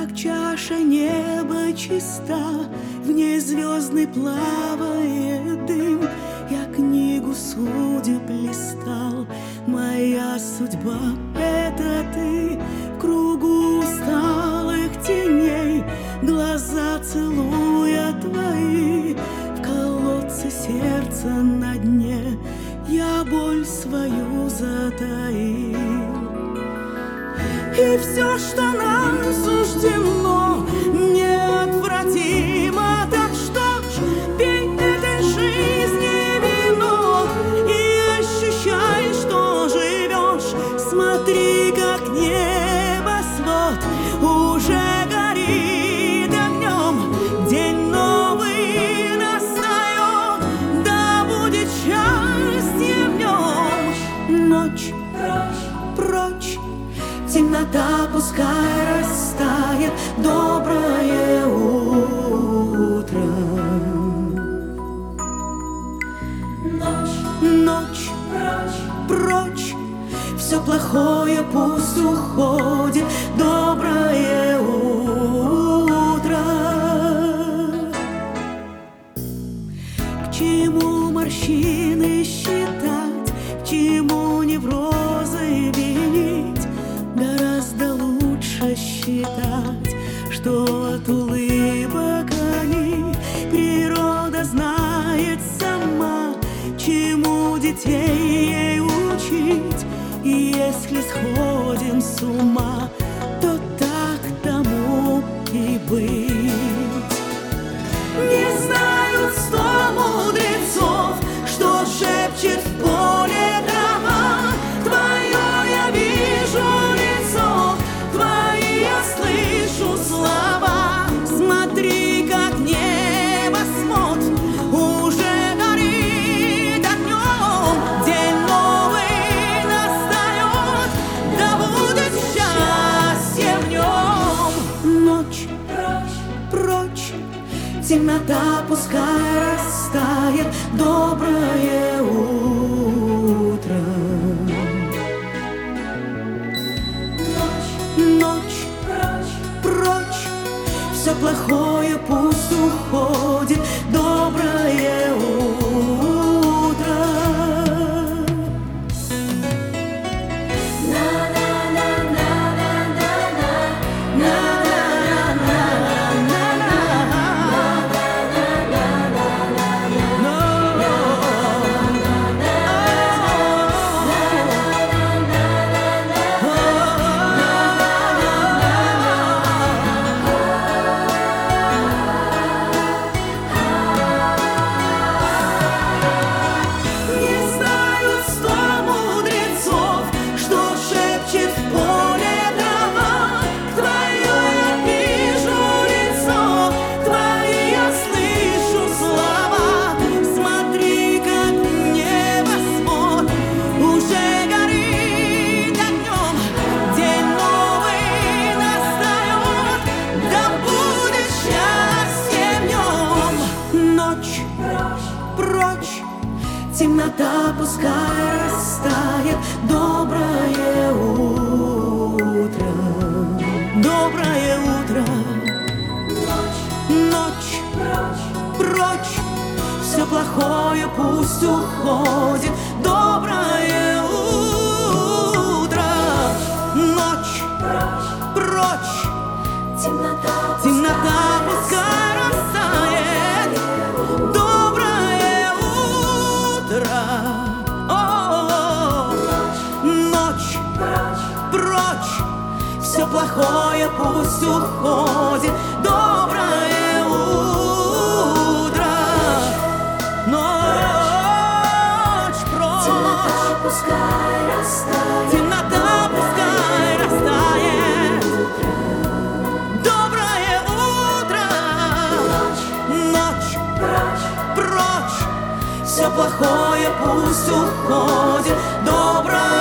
как чаша неба чиста, в ней звездный плавает дым. Я книгу судеб листал, моя судьба — это ты. В кругу усталых теней глаза целуя твои, в колодце сердца на дне я боль свою затаил. И все, что нам суждено, неотвратимо. Так что ж, пей этой жизни вино и ощущай, что живешь. Смотри, как небосвод уже горит огнем. День новый настает, да будет счастье в нем. Ночь прочь, темнота пускай растает, доброе утро. Ночь прочь, все плохое пусть уходит, доброе утро. К чему морщины считать, к чему неврозы винить? Гораздо лучше считать, что от улыбок они природа знает сама, чему детей ей учить. И если сходим с ума, то так тому и быть. Не знают 100 мудрецов, что шепчет в поле трава. Твое я вижу лицо, твои я слышу слова. Смотри, как небосвод уже горит огнем. День новый настает, да будет счастье в нем. Ночь прочь, темнота пускай растает, доброе утро. Ночь прочь, все плохое пусть уходит, доброе утро. Темнота пускай растает, доброе утро. Доброе утро. Ночь прочь, все плохое пусть уходит, доброе утро. Ночь прочь, темнота пускай растает, доброе утро. Ночь прочь, все плохое пусть уходит, доброе утро. Ночь прочь, темнота пускай растает, доброе утро. Ночь прочь, все плохое пусть уходит, доброе